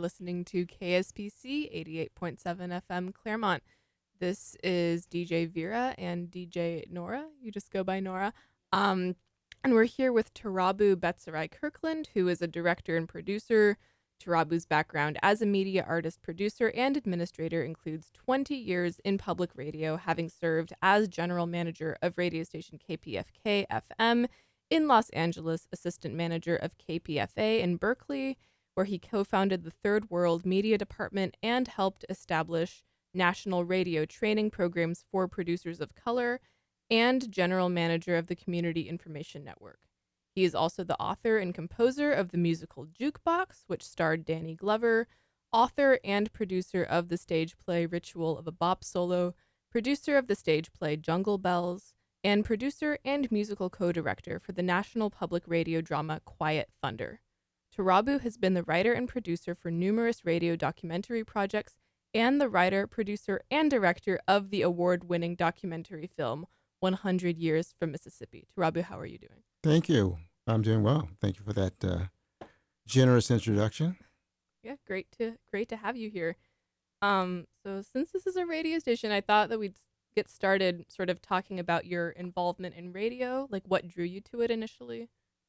listening to KSPC 88.7 FM Claremont. This is DJ Vera and DJ Nora. You just go by Nora. And we're here with Tarabu Betsarai Kirkland, who is a director and producer. Tarabu's background as a media artist, producer, and administrator includes 20 years in public radio, having served as general manager of radio station KPFK FM in Los Angeles, assistant manager of KPFA in Berkeley, where he co-founded the Third World Media Department and helped establish national radio training programs for producers of color, and general manager of the Community Information Network. He is also the author and composer of the musical Jukebox, which starred Danny Glover, author and producer of the stage play Ritual of a Bop Solo, producer of the stage play Jungle Bells, and producer and musical co-director for the national public radio drama Quiet Thunder. Tarabu has been the writer and producer for numerous radio documentary projects and the writer, producer, and director of the award-winning documentary film 100 Years from Mississippi. Tarabu, how are you doing? Thank you. I'm doing well. Thank you for that generous introduction. Yeah, great to have you here. So since this is a radio station, I thought that we'd get started sort of talking about your involvement in radio, like what drew you to it initially.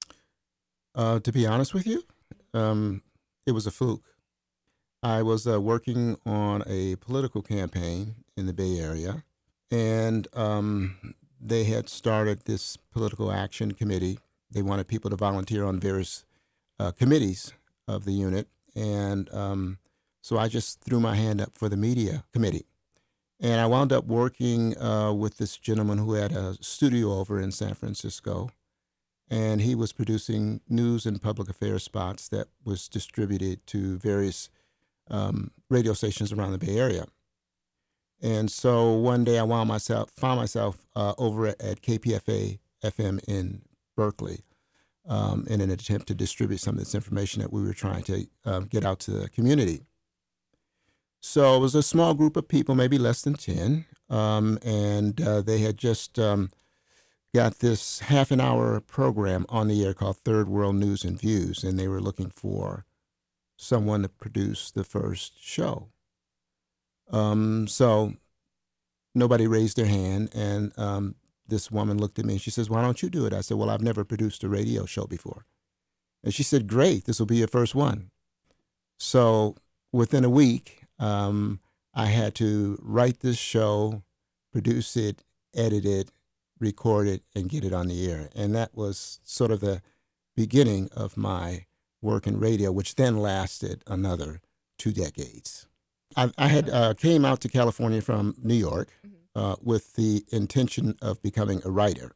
To be honest with you, it was a fluke. I was working on a political campaign in the Bay Area, and they had started this political action committee. They wanted people to volunteer on various committees of the unit. And so I just threw my hand up for the media committee. And I wound up working with this gentleman who had a studio over in San Francisco. And he was producing news and public affairs spots that was distributed to various radio stations around the Bay Area. And so one day I found myself over at KPFA FM in Berkeley in an attempt to distribute some of this information that we were trying to get out to the community. So it was a small group of people, maybe less than 10, and they had just got this half an hour program on the air called Third World News and Views, and they were looking for someone to produce the first show. So nobody raised their hand, and this woman looked at me and she says, "Why don't you do it?" I said, "Well, I've never produced a radio show before." And she said, "Great, this will be your first one." So within a week, I had to write this show, produce it, edit it, record it, and get it on the air. And that was sort of the beginning of my work in radio, which then lasted another 2 decades. I had came out to California from New York with the intention of becoming a writer.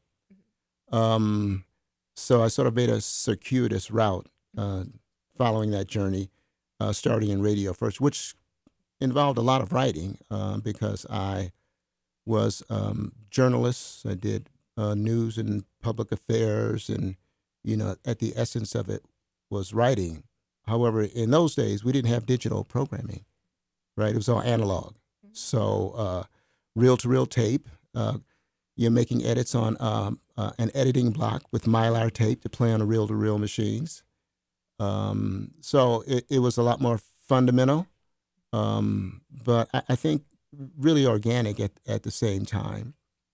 So I sort of made a circuitous route following that journey, starting in radio first, which involved a lot of writing because I was journalist. I did news and public affairs, and, at the essence of it was writing. However, in those days, we didn't have digital programming. Right, it was all analog. So reel-to-reel tape. You're making edits on an editing block with Mylar tape to play on the reel-to-reel machines. So it was a lot more fundamental, but I think really organic at the same time.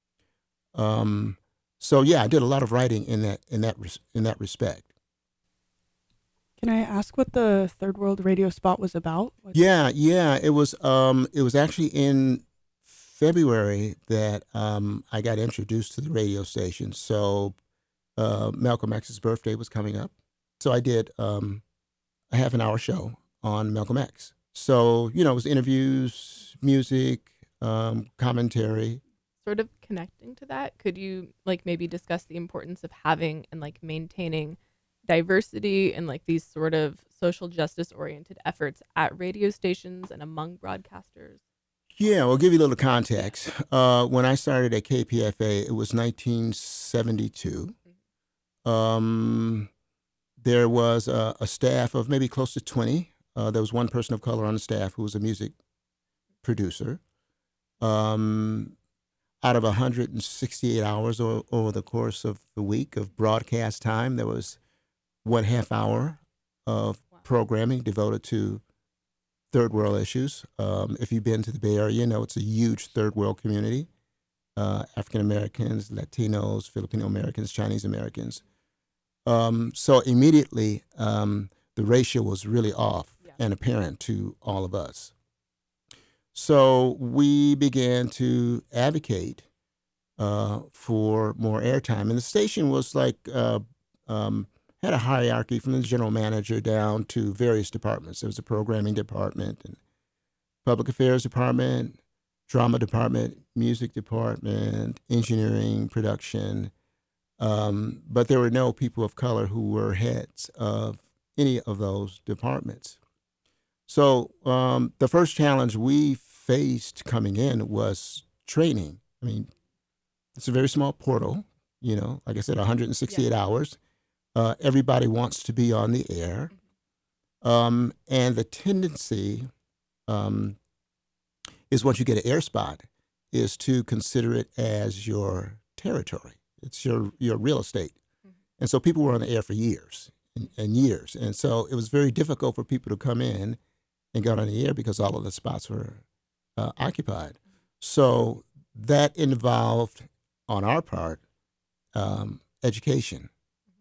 So yeah, I did a lot of writing in that respect. Can I ask what the Third World radio spot was about? Yeah. It was actually in February that I got introduced to the radio station. So Malcolm X's birthday was coming up. So I did a half an hour show on Malcolm X. So, it was interviews, music, commentary. Sort of connecting to that, could you maybe discuss the importance of having and maintaining diversity and these sort of social justice oriented efforts at radio stations and among broadcasters? Yeah, I'll give you a little context. When I started at KPFA, it was 1972. There was a staff of maybe close to 20. There was one person of color on the staff who was a music producer. Out of 168 hours over the course of the week of broadcast time, there was 1/2 hour of programming devoted to third world issues. If you've been to the Bay Area, you know it's a huge third world community. African Americans, Latinos, Filipino Americans, Chinese Americans. So immediately, the ratio was really off and apparent to all of us. So we began to advocate for more airtime. And the station was like, had a hierarchy from the general manager down to various departments. There was a programming department, and public affairs department, drama department, music department, engineering, production. But there were no people of color who were heads of any of those departments. So the first challenge we faced coming in was training. I mean, it's a very small portal, you know, like I said, 168 hours. Everybody wants to be on the air. And the tendency is once you get an air spot is to consider it as your territory. It's your real estate. And so people were on the air for years and years. And so it was very difficult for people to come in and get on the air because all of the spots were occupied. So that involved, on our part, education.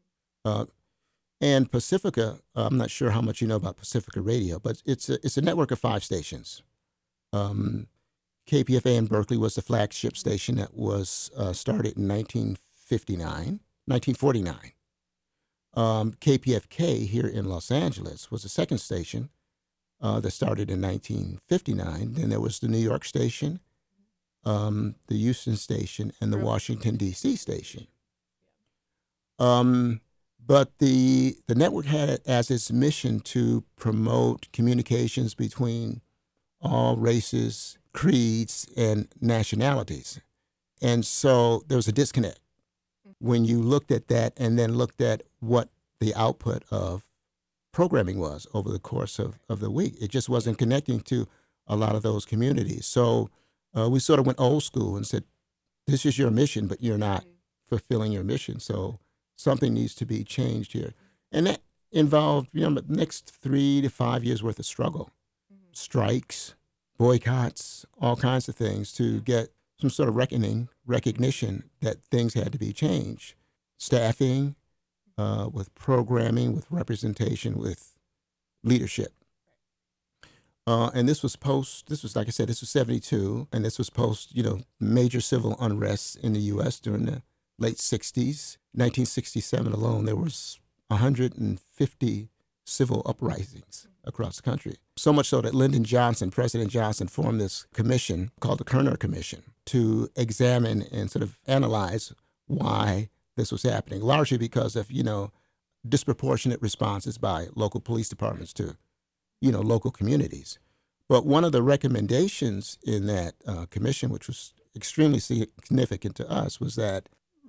And Pacifica, I'm not sure how much you know about Pacifica Radio, but it's a network of 5 stations. KPFA in Berkeley was the flagship station that was started in 1949. KPFK here in Los Angeles was the second station that started in 1959. Then there was the New York station, the Houston station, and the Washington, D.C. station. But the network had it as its mission to promote communications between all races, creeds, and nationalities. And so there was a disconnect when you looked at that and then looked at what the output of programming was over the course of the week. It just wasn't connecting to a lot of those communities. So we sort of went old school and said, this is your mission, but you're not fulfilling your mission. So something needs to be changed here. And that involved, the next 3 to 5 years worth of struggle, strikes, boycotts, all kinds of things to get some sort of recognition that things had to be changed. Staffing, with programming, with representation, with leadership. And this was like I said, this was 72, and this was post, major civil unrest in the U.S. during the late 60s. 1967 alone, there was 150 civil uprisings across the country. So much so that President Johnson formed this commission called the Kerner Commission to examine and sort of analyze why this was happening, largely because of, disproportionate responses by local police departments to, local communities. But one of the recommendations in that commission, which was extremely significant to us, was that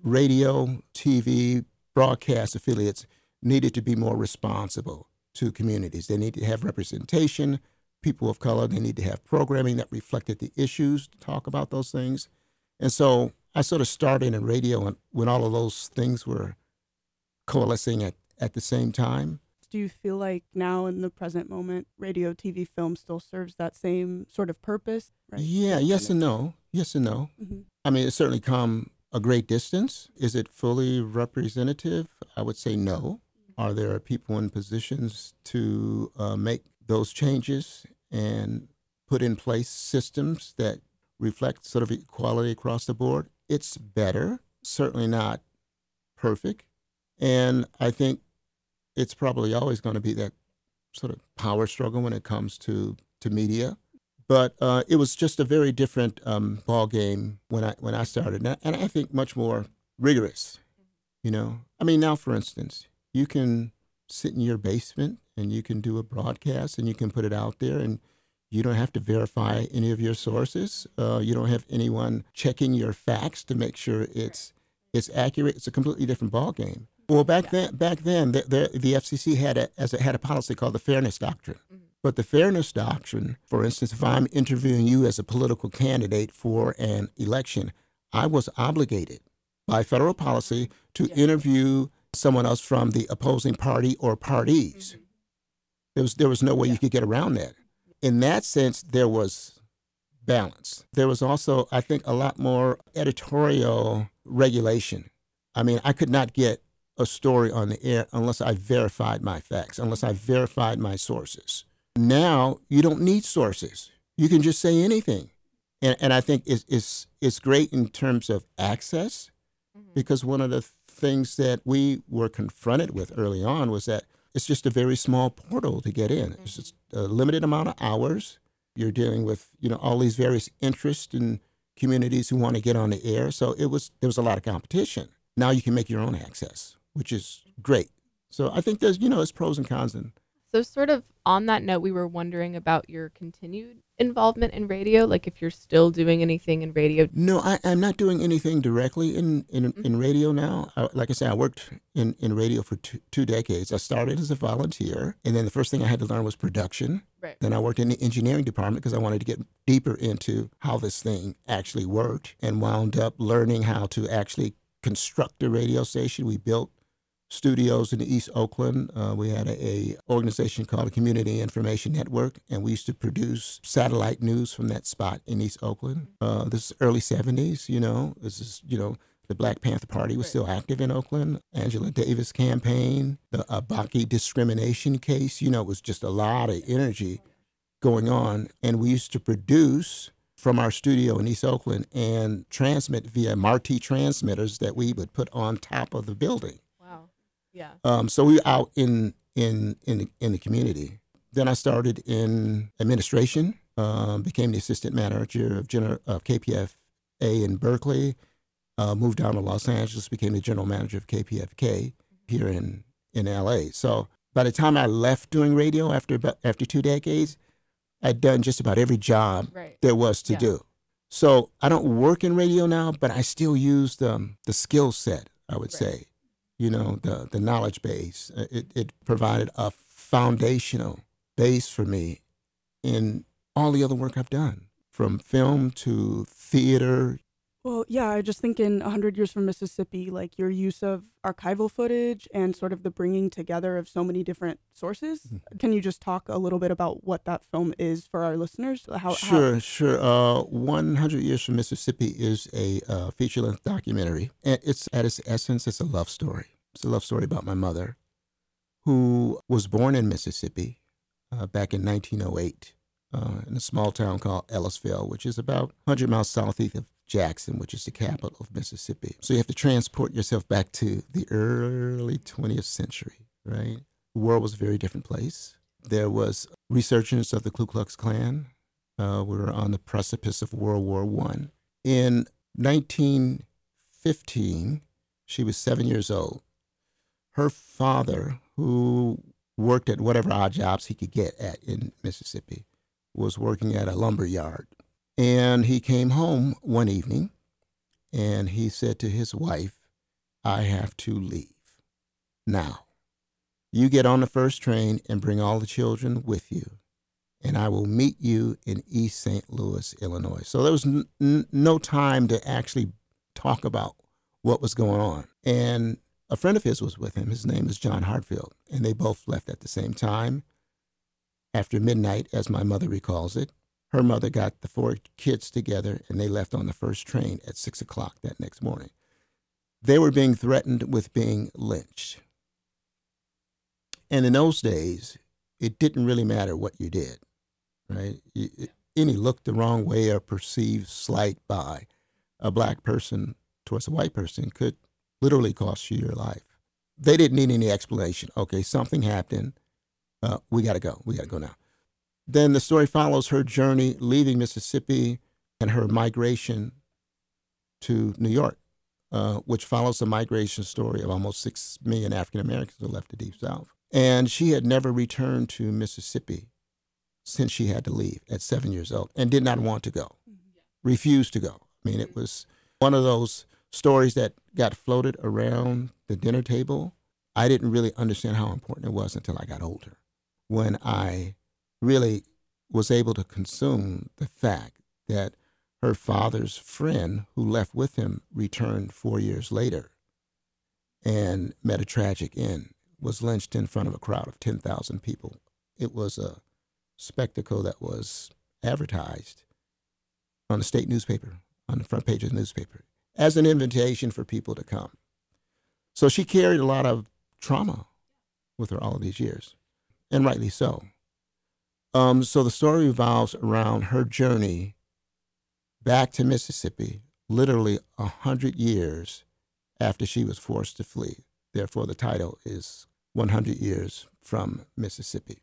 radio, TV, broadcast affiliates needed to be more responsible to communities. They need to have representation, people of color. They need to have programming that reflected the issues, to talk about those things. And so I sort of started in radio when all of those things were coalescing at the same time. Do you feel like now in the present moment, radio, TV, film still serves that same sort of purpose? Right? Yeah, yes and no. Yes and no. Mm-hmm. I mean, it's certainly come a great distance. Is it fully representative? I would say no. Are there people in positions to make those changes and put in place systems that reflect sort of equality across the board? It's better, certainly not perfect. And I think it's probably always going to be that sort of power struggle when it comes to media. But it was just a very different ball game when I started, and I think much more rigorous. I mean, now for instance, you can sit in your basement and you can do a broadcast and you can put it out there, and you don't have to verify any of your sources. You don't have anyone checking your facts to make sure it's accurate. It's a completely different ball game. Well, back then, the FCC had a policy called the Fairness Doctrine. But the Fairness Doctrine, for instance, if I'm interviewing you as a political candidate for an election, I was obligated by federal policy to interview someone else from the opposing party or parties. There was no way you could get around that. in that sense, there was balance. There was also, I think, a lot more editorial regulation. I mean, I could not get a story on the air unless I verified my facts, unless I verified my sources. Now, you don't need sources. You can just say anything. And I think it's great in terms of access, because one of the things that we were confronted with early on was that it's just a very small portal to get in. It's just a limited amount of hours. You're dealing with, all these various interests and communities who want to get on the air. So there was a lot of competition. Now you can make your own access, which is great. So I think there's pros and cons. So sort of on that note, we were wondering about your continued involvement in radio, like if you're still doing anything in radio. No, I'm not doing anything directly in radio now. Like I said, I worked in radio for two decades. I started as a volunteer, and then the first thing I had to learn was production. Right. Then I worked in the engineering department because I wanted to get deeper into how this thing actually worked, and wound up learning how to actually construct a radio station. We built studios in East Oakland. We had a organization called the Community Information Network, and we used to produce satellite news from that spot in East Oakland. This is early 70s, This is, the Black Panther Party was still active in Oakland. Angela Davis campaign, the Abaki discrimination case, it was just a lot of energy going on. And we used to produce from our studio in East Oakland and transmit via Marti transmitters that we would put on top of the building. Yeah. So we were out in the community. Then I started in administration, became the assistant manager of KPFA in Berkeley, moved down to Los Angeles, became the general manager of KPFK here in LA. So by the time I left doing radio after 2 decades, I'd done just about every job there was to do. So I don't work in radio now, but I still use the skill set, I would say. The knowledge base. It provided a foundational base for me in all the other work I've done, from film to theater. Well, yeah, I just think in 100 Years from Mississippi, like your use of archival footage and sort of the bringing together of so many different sources. Mm-hmm. Can you just talk a little bit about what that film is for our listeners? Sure. 100 Years from Mississippi is a feature-length documentary. And it's, at its essence, it's a love story. It's a love story about my mother, who was born in Mississippi back in 1908 in a small town called Ellisville, which is about 100 miles southeast of Jackson, which is the capital of Mississippi. So you have to transport yourself back to the early 20th century, right? The world was a very different place. There was resurgence of the Ku Klux Klan. We were on the precipice of World War I. In 1915, she was 7 years old. Her father, who worked at whatever odd jobs he could get at in Mississippi, was working at a lumber yard. And he came home one evening and he said to his wife, "I have to leave. Now, you get on the first train and bring all the children with you, and I will meet you in East St. Louis, Illinois." So there was no time to actually talk about what was going on. And a friend of his was with him. His name is John Hartfield, and they both left at the same time after midnight, as my mother recalls it. Her mother got the 4 kids together, and they left on the first train at 6 o'clock that next morning. They were being threatened with being lynched. And in those days, it didn't really matter what you did, right? Any look the wrong way or perceived slight by a black person towards a white person could literally cost you your life. They didn't need any explanation. Okay, something happened. We got to go. We got to go now. Then the story follows her journey leaving Mississippi and her migration to New York, which follows the migration story of almost 6 million African Americans who left the Deep South. And she had never returned to Mississippi since she had to leave at 7 years old and did not want to go, refused to go. I mean, it was one of those stories that got floated around the dinner table. I didn't really understand how important it was until I got older, when I really was able to consume the fact that her father's friend who left with him returned 4 years later and met a tragic end, was lynched in front of a crowd of 10,000 people. It was a spectacle that was advertised on the state newspaper, on the front page of the newspaper, as an invitation for people to come. So she carried a lot of trauma with her all of these years, and rightly so. So the story revolves around her journey back to Mississippi, literally 100 years after she was forced to flee. Therefore, the title is 100 Years from Mississippi.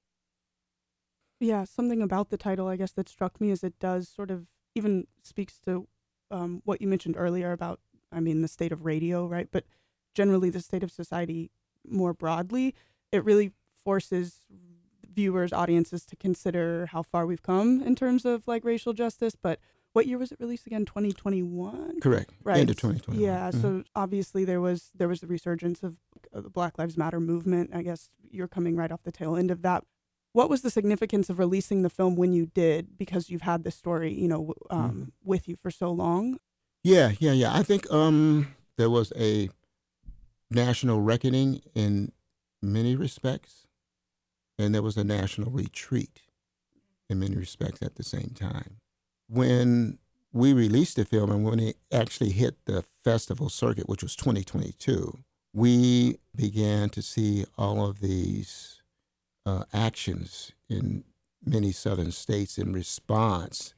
Yeah, something about the title, I guess, that struck me is it does sort of even speaks to what you mentioned earlier about, the state of radio, right? But generally the state of society more broadly. It really forces viewers, audiences to consider how far we've come in terms of like racial justice. But what year was it released again? 2021? Correct. Right. End of 2021. Yeah. Mm-hmm. So obviously there was the resurgence of the Black Lives Matter movement. I guess you're coming right off the tail end of that. What was the significance of releasing the film when you did? Because you've had this story, with you for so long. Yeah. I think there was a national reckoning in many respects, and there was a national retreat in many respects at the same time. When we released the film and when it actually hit the festival circuit, which was 2022, we began to see all of these actions in many southern states in response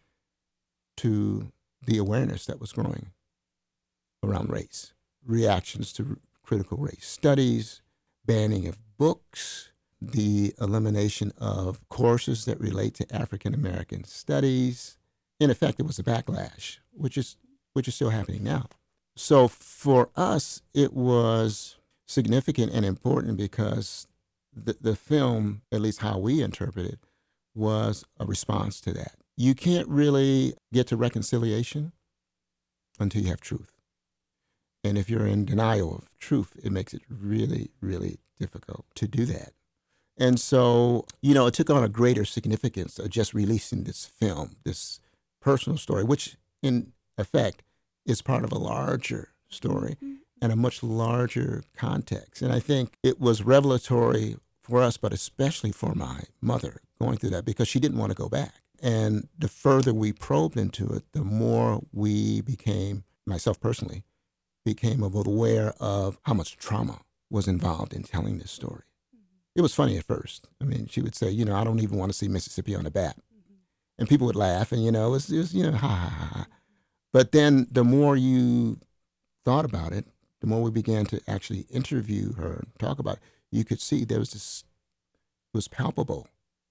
to the awareness that was growing around race, reactions to critical race studies, banning of books, the elimination of courses that relate to African American studies. In effect, it was a backlash, which is still happening now. So for us, it was significant and important because the film, at least how we interpret it, was a response to that. You can't really get to reconciliation until you have truth. And if you're in denial of truth, it makes it really, really difficult to do that. And so, it took on a greater significance of just releasing this film, this personal story, which in effect is part of a larger story and a much larger context. And I think it was revelatory for us, but especially for my mother going through that because she didn't want to go back. And the further we probed into it, the more we became, myself personally, became aware of how much trauma was involved in telling this story. It was funny at first. She would say, I don't even want to see Mississippi on the map. And people would laugh and, it was ha, ha, ha. But then the more you thought about it, the more we began to actually interview her and talk about it, you could see there was this, it was palpable,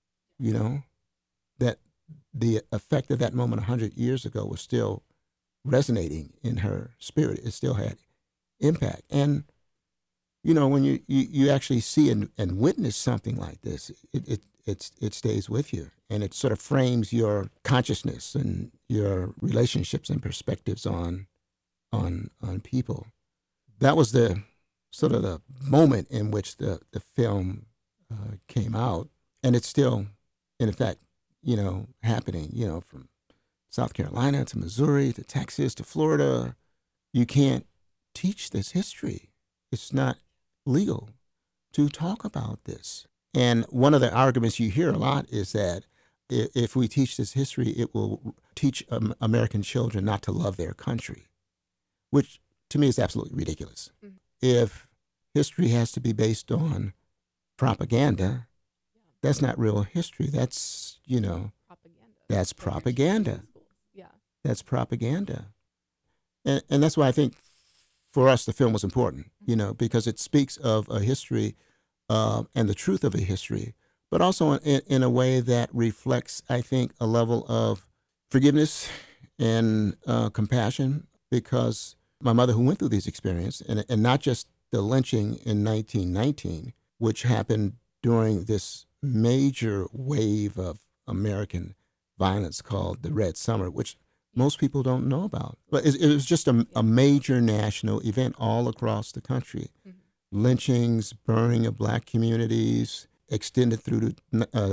that the effect of that moment 100 years ago was still resonating in her spirit. It still had impact. And, when you actually see and witness something like this, it stays with you. And it sort of frames your consciousness and your relationships and perspectives on people. That was the sort of the moment in which the film came out. And it's still, in effect, happening, from South Carolina to Missouri to Texas to Florida. You can't teach this history. It's not legal to talk about this. And one of the arguments you hear a lot is that if we teach this history, it will teach American children not to love their country, which to me is absolutely ridiculous. Mm-hmm. If history has to be based on propaganda, that's not real history. That's, propaganda. That's propaganda. Yeah. That's propaganda. And that's why I think for us the film was important, because it speaks of a history and the truth of a history, but also in a way that reflects, I think, a level of forgiveness and compassion, because my mother, who went through these experiences, and not just the lynching in 1919, which happened during this major wave of American violence called the Red Summer, which most people don't know about. But it was just a major national event all across the country. Mm-hmm. Lynchings, burning of black communities, extended through to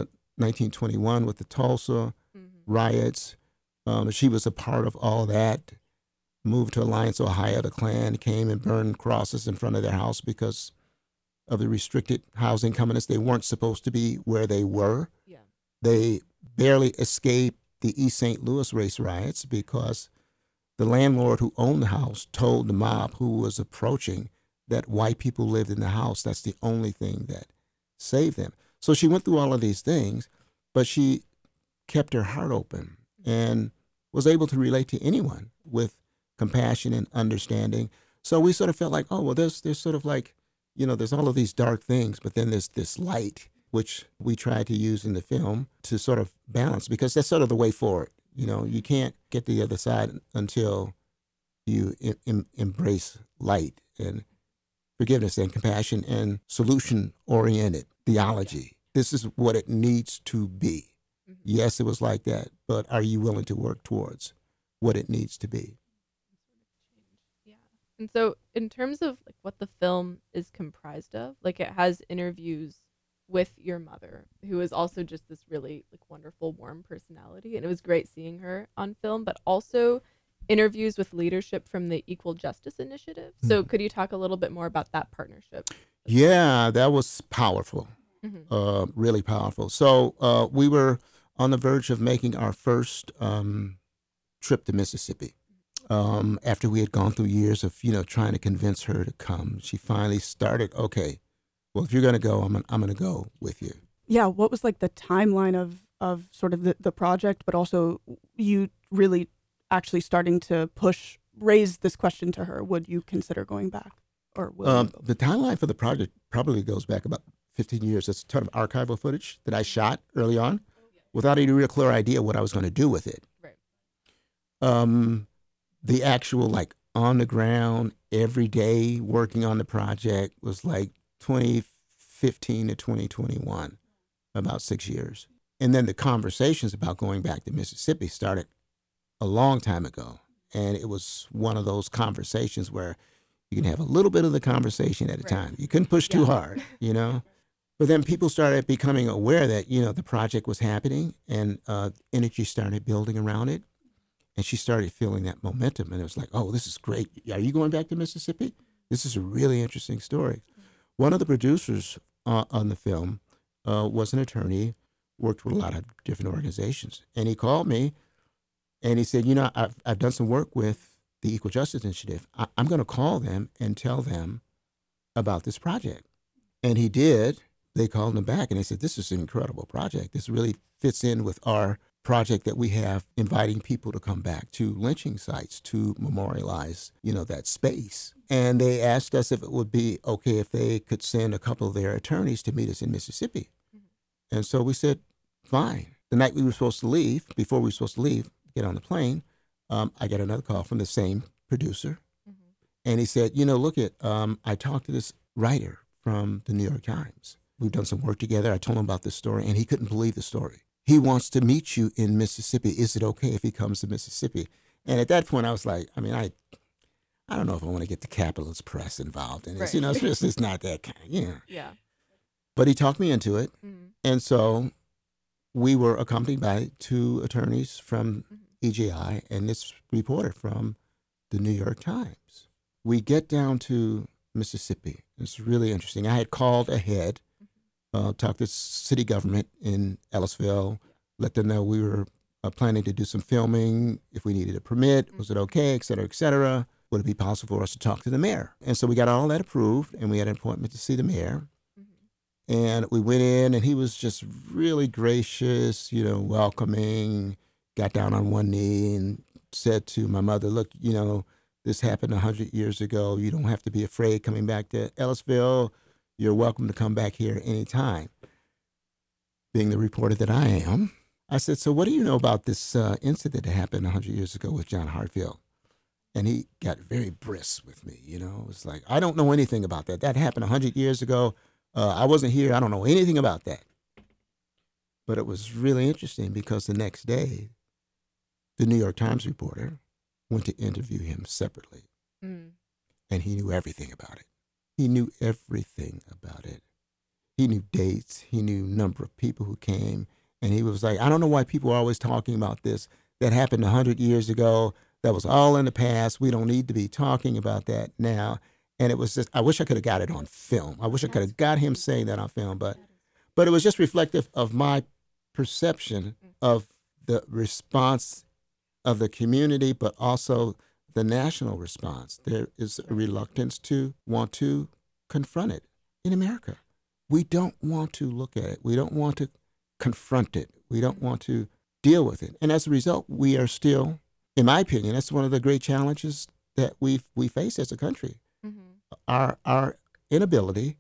1921 with the Tulsa riots. She was a part of all that. Moved to Alliance, Ohio. The Klan came and burned crosses in front of their house because of the restricted housing covenants. They weren't supposed to be where they were. Yeah. They barely escaped the East St. Louis race riots because the landlord who owned the house told the mob who was approaching that white people lived in the house. That's the only thing that saved them. So she went through all of these things, but she kept her heart open and was able to relate to anyone with compassion and understanding. So we sort of felt like, oh, well, there's sort of like, there's all of these dark things, but then there's this light, which we tried to use in the film to sort of balance, because that's sort of the way forward. You can't get to the other side until you embrace light and forgiveness and compassion and solution-oriented theology. This is what it needs to be. Mm-hmm. Yes, it was like that, but are you willing to work towards what it needs to be? Yeah. And so in terms of like what the film is comprised of, like it has interviews with your mother, who is also just this really like wonderful, warm personality. And it was great seeing her on film, but also interviews with leadership from the Equal Justice Initiative. So could you talk a little bit more about that partnership? Yeah, that was powerful, really powerful. So we were on the verge of making our first trip to Mississippi. After we had gone through years of, trying to convince her to come, she finally started, okay, well, if you're going to go, I'm going to go with you. Yeah, what was like the timeline of sort of the project, but also you really actually starting to raise this question to her? Would you consider going back? Or will you? The timeline for the project probably goes back about 15 years. It's a ton of archival footage that I shot early on without any real clear idea what I was going to do with it. Right. The actual like on the ground, every day working on the project was like 2015 to 2021, about 6 years. And then the conversations about going back to Mississippi started a long time ago. And it was one of those conversations where you can have a little bit of the conversation at a time. You couldn't push too hard, But then people started becoming aware that, the project was happening and energy started building around it. And she started feeling that momentum. And it was like, oh, this is great. Are you going back to Mississippi? This is a really interesting story. One of the producers on the film was an attorney, worked with a lot of different organizations. And he called me and he said, I've done some work with the Equal Justice Initiative. I'm going to call them and tell them about this project. And he did. They called him back and they said, this is an incredible project. This really fits in with our project that we have, inviting people to come back to lynching sites to memorialize, that space. And they asked us if it would be okay if they could send a couple of their attorneys to meet us in Mississippi. Mm-hmm. And so we said, fine. The night we were supposed to leave, before we were supposed to leave, get on the plane, I got another call from the same producer. Mm-hmm. And he said, I talked to this writer from the New York Times. We've done some work together. I told him about this story, and he couldn't believe the story. He wants to meet you in Mississippi. Is it okay if he comes to Mississippi? And at that point, I was like, I don't know if I want to get the capitalist press involved in this. Right. It's not that kind, Yeah. But he talked me into it. Mm-hmm. And so we were accompanied by two attorneys from EJI and this reporter from the New York Times. We get down to Mississippi. It's really interesting. I had called ahead, talked to city government in Ellisville, let them know we were planning to do some filming. If we needed a permit, was it okay, et cetera, et cetera? Would it be possible for us to talk to the mayor? And so we got all that approved, and we had an appointment to see the mayor. Mm-hmm. And we went in, and he was just really gracious, welcoming, got down on one knee and said to my mother, look, this happened 100 years ago. You don't have to be afraid coming back to Ellisville. You're welcome to come back here anytime. Being the reporter that I am, I said, so what do you know about this incident that happened 100 years ago with John Hartfield? And he got very brisk with me, It was like, I don't know anything about that. That happened 100 years ago. I wasn't here. I don't know anything about that. But it was really interesting because the next day, the New York Times reporter went to interview him separately. Mm. And he knew everything about it. He knew everything about it. He knew dates. He knew number of people who came. And he was like, I don't know why people are always talking about this. That happened 100 years ago. That was all in the past. We don't need to be talking about that now. And it was just, I wish I could have got it on film. I wish I could have got him saying that on film. But it was just reflective of my perception of the response of the community, but also the national response. There is a reluctance to want to confront it in America. We don't want to look at it. We don't want to confront it. We don't want to deal with it. And as a result, we are still, in my opinion, that's one of the great challenges that we face as a country. Our inability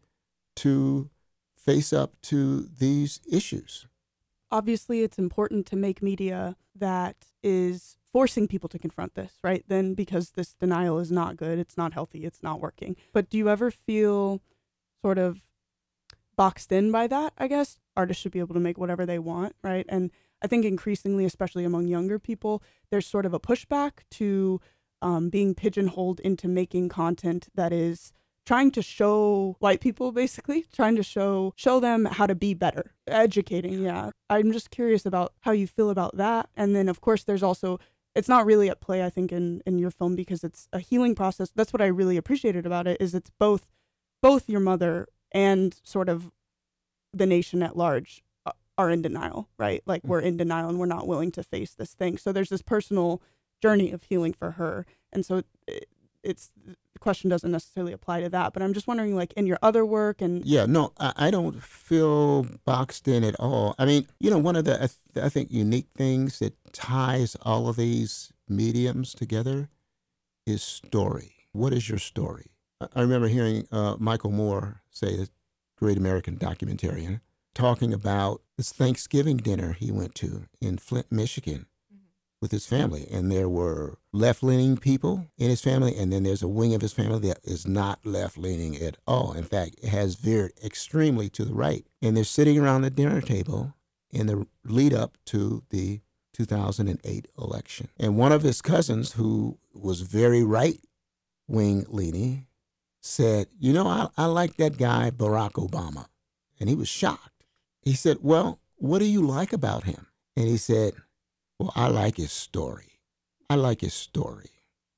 to face up to these issues. Obviously, it's important to make media that is forcing people to confront this, right? Then because this denial is not good, it's not healthy, it's not working. But do you ever feel sort of boxed in by that, I guess? Artists should be able to make whatever they want, right? And I think increasingly, especially among younger people, there's sort of a pushback to being pigeonholed into making content that is trying to show white people, basically, trying to show them how to be better, educating, yeah. I'm just curious about how you feel about that. And then, of course, there's also, it's not really at play, I think, in your film because it's a healing process. That's what I really appreciated about it, is it's both your mother and sort of the nation at large are in denial, right? Like, we're in denial and we're not willing to face this thing. So there's this personal journey of healing for her. And so it's the question doesn't necessarily apply to that, but I'm just wondering, like, in your other work and Yeah, no, I don't feel boxed in at all. I mean, one of the I think unique things that ties all of these mediums together is story. What is your story? I remember hearing Michael Moore say, the great American documentarian, talking about this Thanksgiving dinner he went to in Flint, Michigan, with his family, and there were left-leaning people in his family, and then there's a wing of his family that is not left-leaning at all. In fact, it has veered extremely to the right. And they're sitting around the dinner table in the lead up to the 2008 election. And one of his cousins, who was very right-wing leaning, said, I like that guy, Barack Obama. And he was shocked. He said, well, what do you like about him? And he said, well, I like his story. I like his story.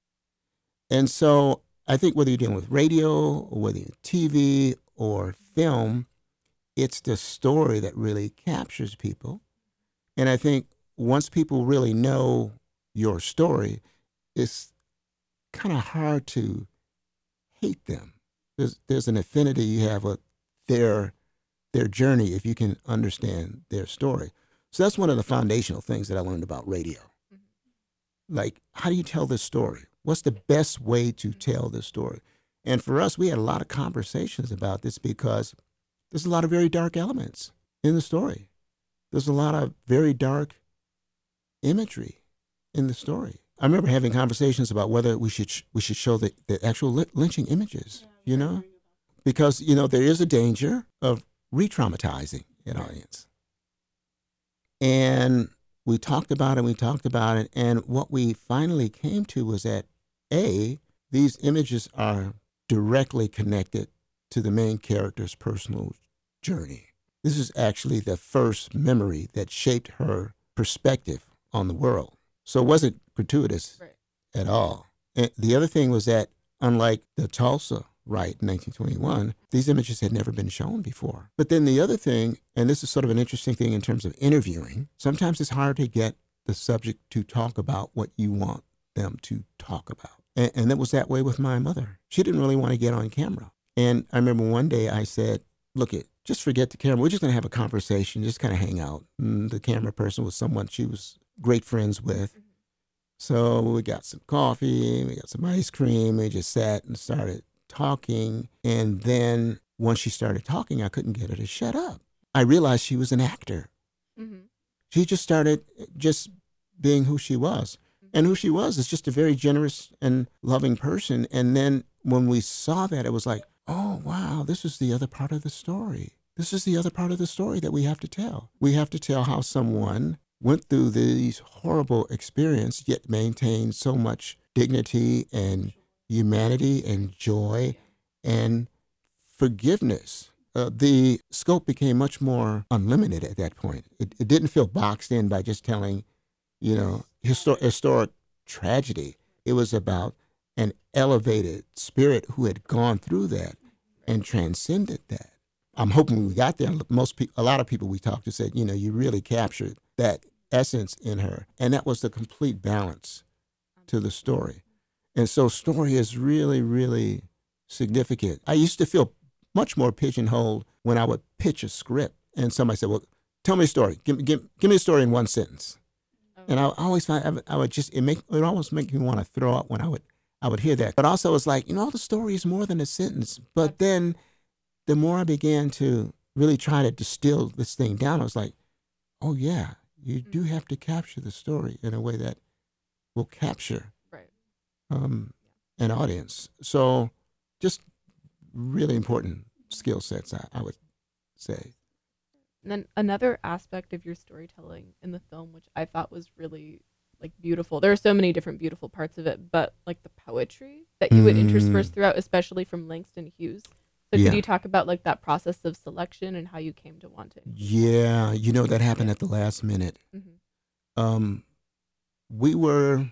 And so I think whether you're dealing with radio or whether you're TV or film, it's the story that really captures people. And I think once people really know your story, it's kind of hard to hate them. There's an affinity you have with their journey if you can understand their story. So that's one of the foundational things that I learned about radio. Like, how do you tell this story? What's the best way to tell this story? And for us, we had a lot of conversations about this because there's a lot of very dark elements in the story. There's a lot of very dark imagery in the story. I remember having conversations about whether we should show the actual lynching images, because, there is a danger of re-traumatizing an audience. And we talked about it, and what we finally came to was that, A, these images are directly connected to the main character's personal journey. This is actually the first memory that shaped her perspective on the world. So it wasn't gratuitous at all. And the other thing was that, unlike the Tulsa riot in 1921, these images had never been shown before. But then the other thing, and this is sort of an interesting thing in terms of interviewing, sometimes it's hard to get the subject to talk about what you want them to talk about. And it was that way with my mother. She didn't really want to get on camera. And I remember one day I said, look, just forget the camera. We're just going to have a conversation, just kind of hang out. And the camera person was someone she was great friends with. So we got some coffee, we got some ice cream, we just sat and started talking. And then once she started talking, I couldn't get her to shut up. I realized she was an actor. She just started just being who she was. And who she was is just a very generous and loving person. And then when we saw that, it was like, oh, wow, this is the other part of the story. This is the other part of the story that we have to tell. We have to tell how someone went through these horrible experiences, yet maintained so much dignity and humanity and joy and forgiveness. The scope became much more unlimited at that point. It didn't feel boxed in by just telling, historic tragedy. It was about an elevated spirit who had gone through that and transcended that. I'm hoping when we got there, a lot of people we talked to said, you really captured that essence in her. And that was the complete balance to the story. And so story is really, really significant. I used to feel much more pigeonholed when I would pitch a script and somebody said, well, tell me a story. Give me a story in one sentence. And I always find I would just, it almost make me want to throw up when I would hear that. But also it's like, the story is more than a sentence. But then the more I began to really try to distill this thing down, I was like, oh yeah, you do have to capture the story in a way that will capture an audience. So just really important skill sets, I would say. And then another aspect of your storytelling in the film, which I thought was really like beautiful. There are so many different beautiful parts of it, but like the poetry that you would intersperse throughout, especially from Langston Hughes. So could you talk about like that process of selection and how you came to want it? Yeah, that happened at the last minute. Mm-hmm. We were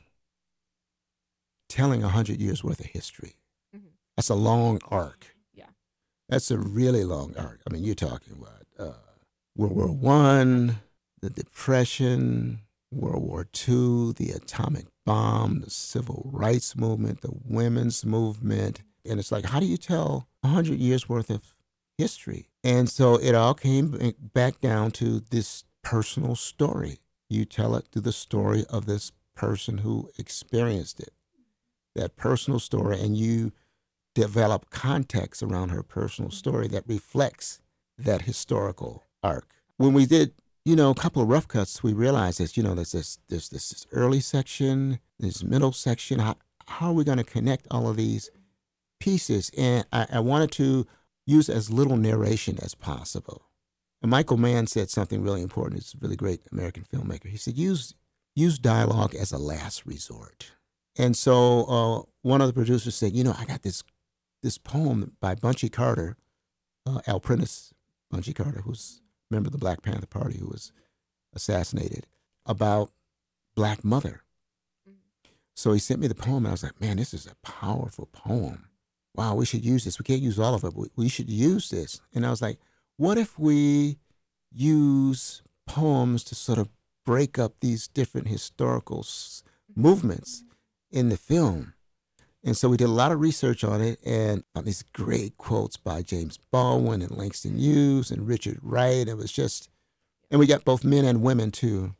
telling 100 years worth of history. Mm-hmm. That's a long arc. Yeah. That's a really long arc. I mean, you're talking what? World War One, the Depression, World War II, the atomic bomb, the civil rights movement, the women's movement. And it's like, how do you tell 100 years worth of history? And so it all came back down to this personal story. You tell it through the story of this person who experienced it, that personal story, and you develop context around her personal story that reflects that historical arc. When we did, a couple of rough cuts, we realized that, there's this early section, this middle section. How are we going to connect all of these pieces? And I wanted to use as little narration as possible. And Michael Mann said something really important. He's a really great American filmmaker. He said, use dialogue as a last resort. And so one of the producers said, I got this poem by Bunchy Carter, Al Prentice Bunchy Carter, who's a member of the Black Panther Party, who was assassinated, about Black Mother. So he sent me the poem, and I was like, man, this is a powerful poem. Wow, we should use this. We can't use all of it, but we should use this. And I was like, what if we use poems to sort of break up these different historical movements in the film? And so we did a lot of research on it, and found these great quotes by James Baldwin and Langston Hughes and Richard Wright. It was just, and we got both men and women to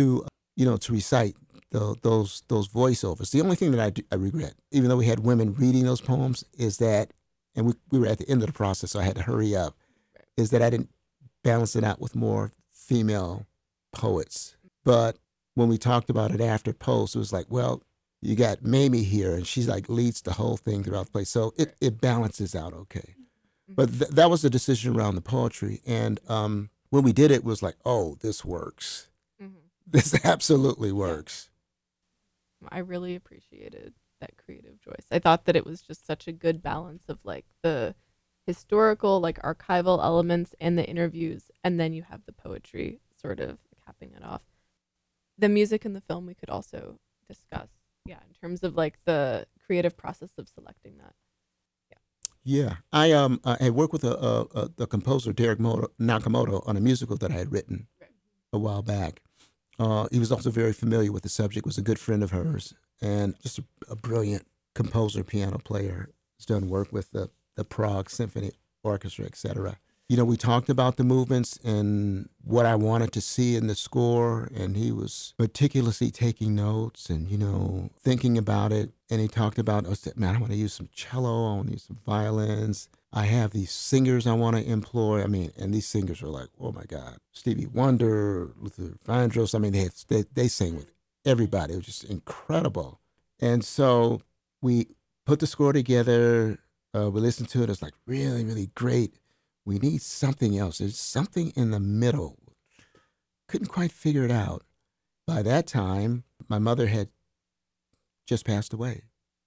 recite those voiceovers. The only thing that I regret, even though we had women reading those poems, is that, and we were at the end of the process, so I had to hurry up, is that I didn't balance it out with more female poets. But when we talked about it after post, it was like, well, you got Mamie here, and she's like leads the whole thing throughout the play. So it balances out okay. But that was the decision around the poetry. And when we did it, was like, oh, this works. Mm-hmm. This absolutely works. I really appreciated that creative choice. I thought that it was just such a good balance of like the historical, like archival elements and the interviews, and then you have the poetry sort of capping it off. The music in the film we could also discuss. Yeah, in terms of like the creative process of selecting that. Yeah, I had worked with the composer Derek Nakamoto on a musical that I had written a while back. He was also very familiar with the subject, was a good friend of hers, and just a brilliant composer, piano player. He's done work with the Prague Symphony Orchestra, etc. We talked about the movements and what I wanted to see in the score, and he was meticulously taking notes and, thinking about it. And he talked about, I said, man, I want to use some cello, I want to use some violins. I have these singers I want to employ. I mean, and these singers are like, oh my God, Stevie Wonder, Luther Vandross. I mean, they sing with everybody. It was just incredible. And so we put the score together. We listened to it. It was like really, really great. We need something else. There's something in the middle. Couldn't quite figure it out. By that time, my mother had just passed away.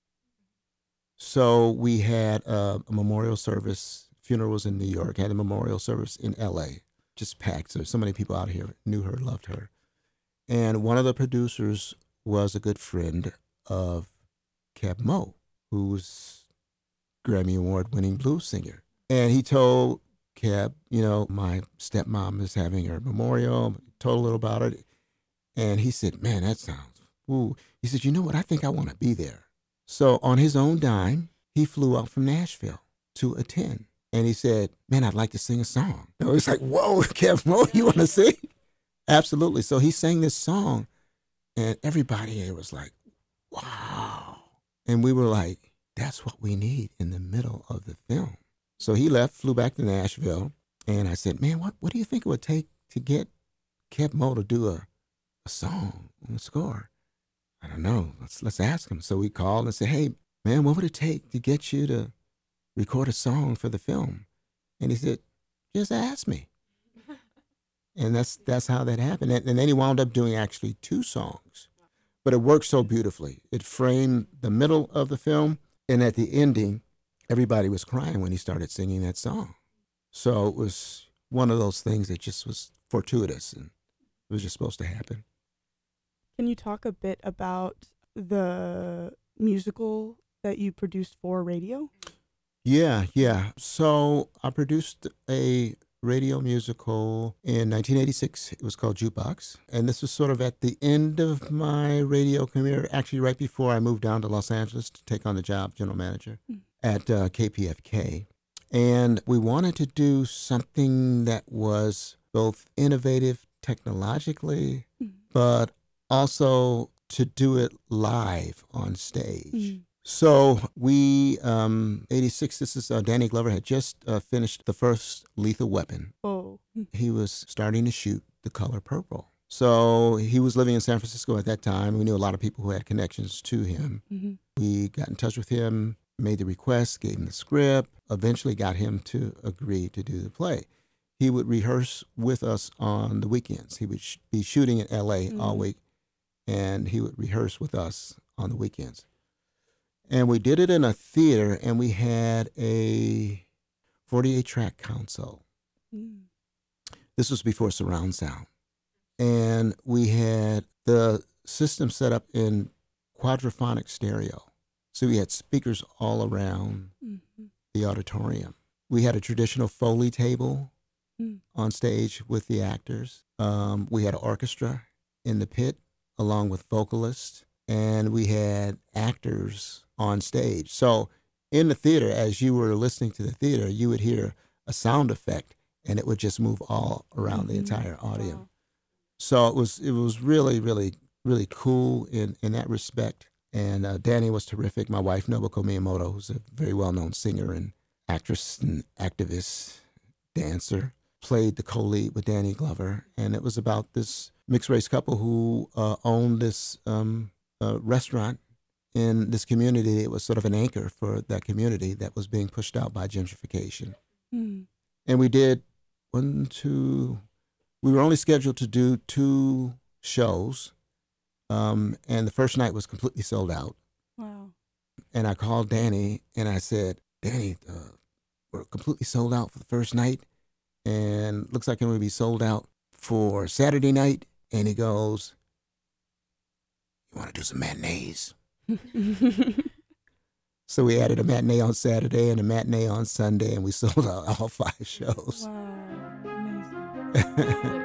So we had a memorial service. Funeral was in New York. Had a memorial service in L.A. Just packed. So many people out here knew her, loved her. And one of the producers was a good friend of Keb Mo, who's Grammy Award-winning blues singer. And he told Kev, my stepmom is having her memorial. Told a little about it. And he said, man, that sounds, ooh. He said, you know what? I think I want to be there. So on his own dime, he flew out from Nashville to attend. And he said, man, I'd like to sing a song. It's like, whoa, Kev Moe, you want to sing? Absolutely. So he sang this song, and everybody there was like, wow. And we were like, that's what we need in the middle of the film. So he left, flew back to Nashville, and I said, man, what do you think it would take to get Kev Moe to do a song on the score? I don't know. Let's ask him. So we called and said, hey, man, what would it take to get you to record a song for the film? And he said, just ask me. And that's how that happened. And then he wound up doing actually 2 songs. But it worked so beautifully. It framed the middle of the film, and at the ending, everybody was crying when he started singing that song. So it was one of those things that just was fortuitous, and it was just supposed to happen. Can you talk a bit about the musical that you produced for radio? Yeah. So I produced a radio musical in 1986. It was called Jukebox. And this was sort of at the end of my radio career, actually right before I moved down to Los Angeles to take on the job, general manager at KPFK. And we wanted to do something that was both innovative technologically, but also to do it live on stage. So we, 86, this is Danny Glover had just finished the first Lethal Weapon. Oh. He was starting to shoot The Color Purple. So he was living in San Francisco at that time. We knew a lot of people who had connections to him. We got in touch with him, made the request, gave him the script, eventually got him to agree to do the play. He would rehearse with us on the weekends. He would be shooting in L.A. all week, and he would rehearse with us on the weekends. And we did it in a theater, and we had a 48-track console. This was before surround sound. And we had the system set up in quadraphonic stereo. So we had speakers all around the auditorium. We had a traditional Foley table on stage with the actors. We had an orchestra in the pit along with vocalists, and we had actors on stage. So in the theater, as you were listening to the theater, you would hear a sound effect, and it would just move all around the entire audience. Wow. So it was really, really, really cool in that respect. And Danny was terrific. My wife, Nobuko Miyamoto, who's a very well-known singer and actress and activist, dancer, played the co-lead with Danny Glover. And it was about this mixed-race couple who owned this restaurant in this community. It was sort of an anchor for that community that was being pushed out by gentrification. And we did we were only scheduled to do 2 shows. And the first night was completely sold out. Wow. And I called Danny and I said, Danny, we're completely sold out for the first night, and looks like I'm going to be sold out for Saturday night. And he goes, you want to do some matinees? So we added a matinee on Saturday and a matinee on Sunday, and we sold out all 5 shows. Wow, amazing.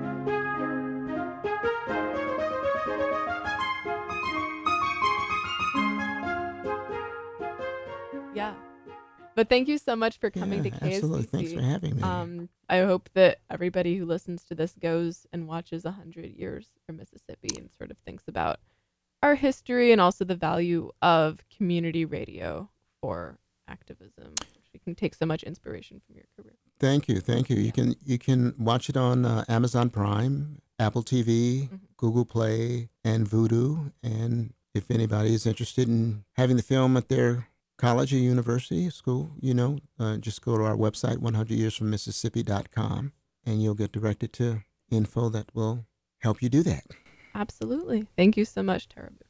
Yeah. But thank you so much for coming to KSBC. Absolutely. Thanks for having me. I hope that everybody who listens to this goes and watches 100 Years for Mississippi and sort of thinks about our history and also the value of community radio for activism. You can take so much inspiration from your career. Thank you. You can watch it on Amazon Prime, Apple TV, Google Play, and Vudu. And if anybody is interested in having the film at their college or university, school, just go to our website, 100yearsfrommississippi.com, and you'll get directed to info that will help you do that. Absolutely. Thank you so much, Tarabu.